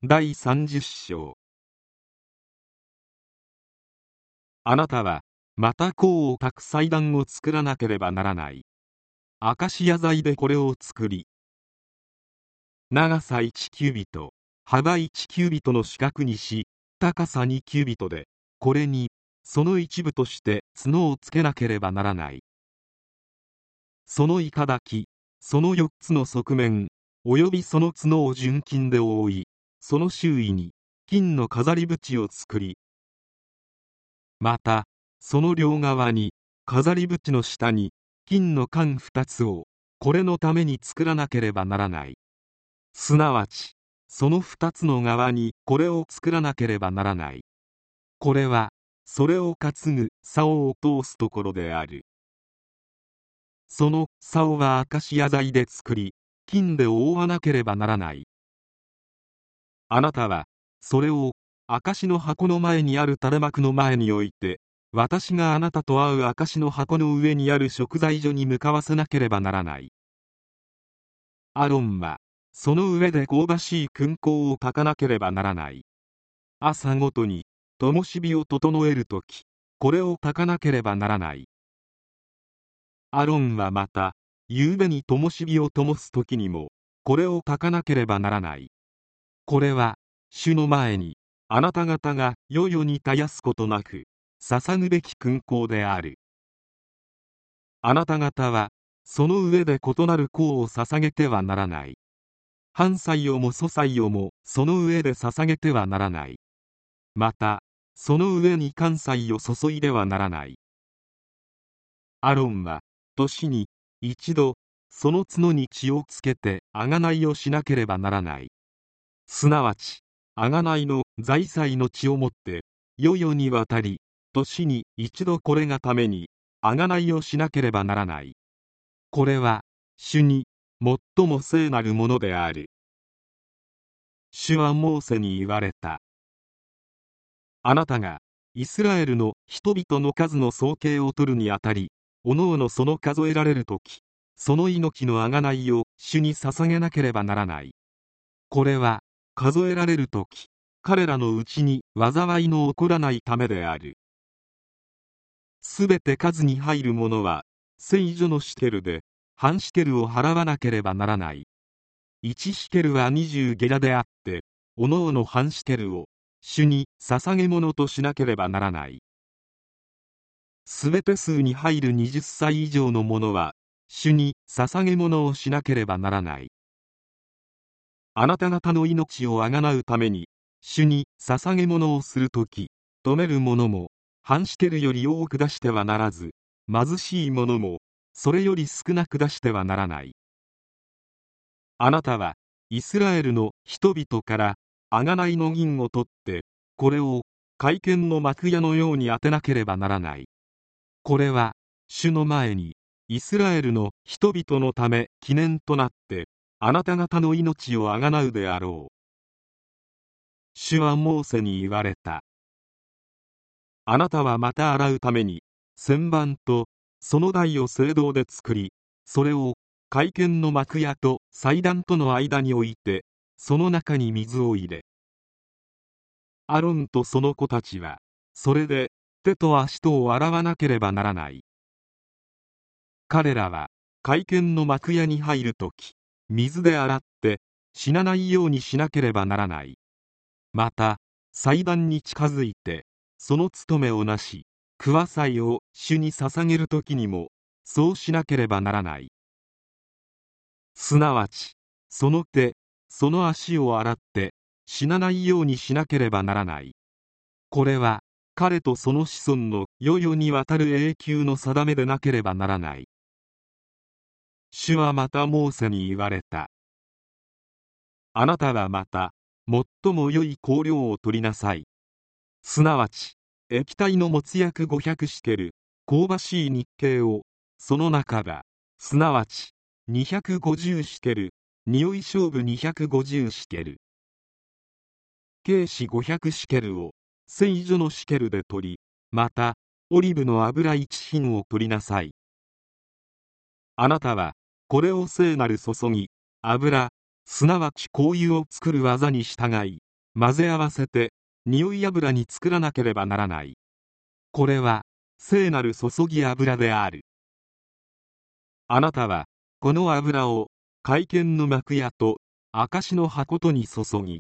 第30章。あなたはまた香を焚く祭壇を作らなければならない。アカシア材でこれを作り、長さ1キュービト、幅1キュービトの四角にし、高さ2キュービトで、これにその一部として角をつけなければならない。その頂、その4つの側面およびその角を純金で覆い、その周囲に金の飾り縁を作り、またその両側に飾り縁の下に金の冠2つをこれのために作らなければならない。すなわちその2つの側にこれを作らなければならない。これはそれを担ぐ竿を通すところである。その竿はアカシア材で作り、金で覆わなければならない。あなたはそれを証の箱の前にある垂れ幕の前に置いて、私があなたと会う証の箱の上にある食材所に向かわせなければならない。アロンはその上で香ばしい燻香を焚かなければならない。朝ごとに灯火を整えるとき、これを焚かなければならない。アロンはまた夕べに灯火を灯すときにもこれを焚かなければならない。これは主の前にあなた方が世々に絶やすことなく捧ぐべき燻香である。あなた方はその上で異なる香を捧げてはならない。半祭をも素祭をもその上で捧げてはならない。またその上に関祭を注いではならない。アロンは年に一度その角に血をつけて贖いをしなければならない。すなわち贖いの財祭の血をもって世々にわたり年に一度これがために贖いをしなければならない。これは主に最も聖なるものである。主はモーセに言われた。あなたがイスラエルの人々の数の総計を取るにあたり、おのおのその数えられるとき、その命の贖いを主に捧げなければならない。これは数えられるとき、彼らのうちに災いの起こらないためである。すべて数に入るものは聖所のシケルで半シケルを払わなければならない。1シケルは20ゲラであって、おのおの半シケルを主に捧げ物としなければならない。すべて数に入る20歳以上のものは主に捧げ物をしなければならない。あなた方の命をあがなうために主に捧げ物をするとき、止めるものも半シケルより多く出してはならず、貧しいものもそれより少なく出してはならない。あなたはイスラエルの人々から贖いの銀を取って、これを会見の幕屋のように当てなければならない。これは主の前にイスラエルの人々のため記念となってあなた方の命をあがなうであろう。主はモーセに言われた。あなたはまた洗うために旋盤とその台を聖堂で作り、それを会見の幕屋と祭壇との間に置いて、その中に水を入れ、アロンとその子たちはそれで手と足とを洗わなければならない。彼らは会見の幕屋に入るとき、水で洗って死なないようにしなければならない。また祭壇に近づいてその務めをなし、桑祭を主に捧げるときにもそうしなければならない。すなわちその手その足を洗って死なないようにしなければならない。これは彼とその子孫の世々にわたる永久の定めでなければならない。主はまたモーセに言われた。あなたはまた最も良い香料を取りなさい。すなわち液体の没薬500シケル、香ばしい日系をその中ば、すなわち250シケル、匂い勝負250シケル、軽視500シケルを聖所のシケルで取り、またオリブの油1品を取りなさい。あなたはこれを聖なる注ぎ油、すなわち香油を作る技に従い、 混ぜ合わせて匂い油に作らなければならない。これは聖なる注ぎ油である。あなたはこの油を会見の幕屋と証の箱とに注ぎ、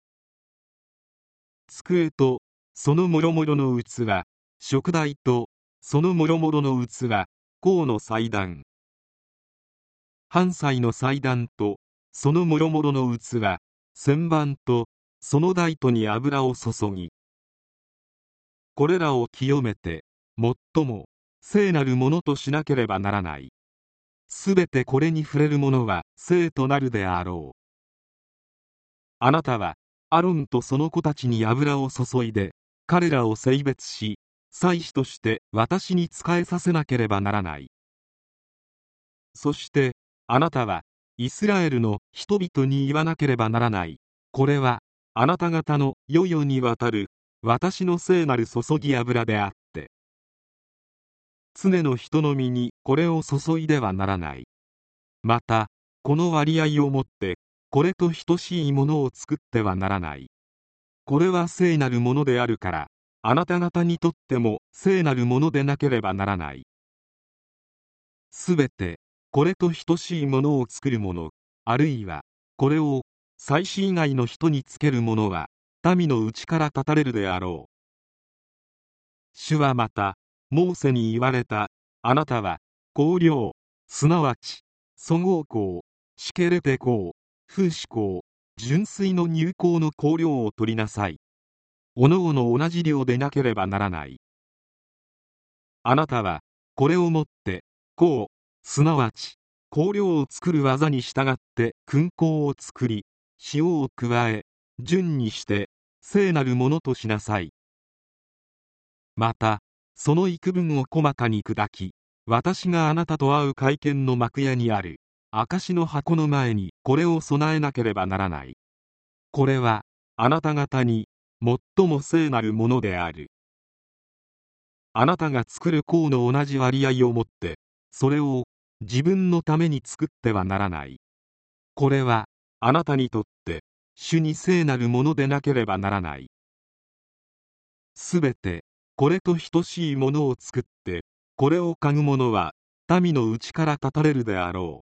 机とそのもろもろの器、食台とそのもろもろの器、香の祭壇、半祭の祭壇とそのもろもろの器、旋盤とその台とに油を注ぎ、これらを清めて最も聖なるものとしなければならない。すべてこれに触れるものは聖となるであろう。あなたはアロンとその子たちに油を注いで彼らを聖別し、祭司として私に仕えさせなければならない。そしてあなたはイスラエルの人々に言わなければならない。これはあなた方の世々にわたる私の聖なる注ぎ油であって、常の人の身にこれを注いではならない。またこの割合をもってこれと等しいものを作ってはならない。これは聖なるものであるから、あなた方にとっても聖なるものでなければならない。すべてこれと等しいものを作る者、あるいはこれを祭司以外の人につける者は民のうちから断たれるであろう。主はまたモーセに言われた。あなたは香料、すなわち粗合香、シケレテ香、風刺香、純粋の乳香の香料を取りなさい。おのおの同じ量でなければならない。あなたはこれをもって香、すなわち香料を作る技に従って燻香を作り、塩を加え順にして聖なるものとしなさい。またその幾分を細かに砕き、私があなたと会う会見の幕屋にある証の箱の前にこれを備えなければならない。これはあなた方に最も聖なるものである。あなたが作る香の同じ割合をもってそれを自分のために作ってはならない。これはあなたにとって主に聖なるものでなければならない。すべてこれと等しいものを作ってこれを嗅ぐ者は民のうちから断たれるであろう。